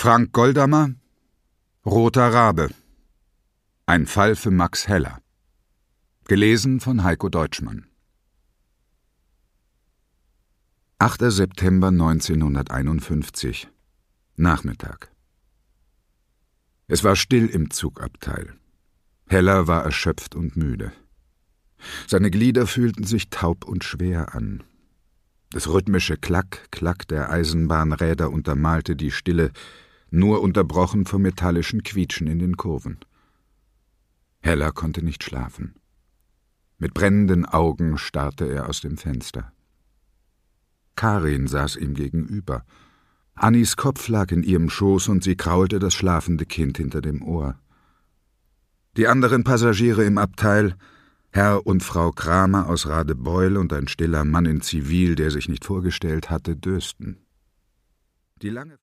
Frank Goldammer, Roter Rabe. Ein Fall für Max Heller. Gelesen von Heiko Deutschmann. 8. September 1951. Nachmittag. Es war still im Zugabteil. Heller war erschöpft und müde. Seine Glieder fühlten sich taub und schwer an. Das rhythmische Klack, Klack der Eisenbahnräder untermalte die Stille, nur unterbrochen vom metallischen Quietschen in den Kurven. Heller konnte nicht schlafen. Mit brennenden Augen starrte er aus dem Fenster. Karin saß ihm gegenüber. Annis Kopf lag in ihrem Schoß und sie kraulte das schlafende Kind hinter dem Ohr. Die anderen Passagiere im Abteil, Herr und Frau Kramer aus Radebeul und ein stiller Mann in Zivil, der sich nicht vorgestellt hatte, dösten. Die lange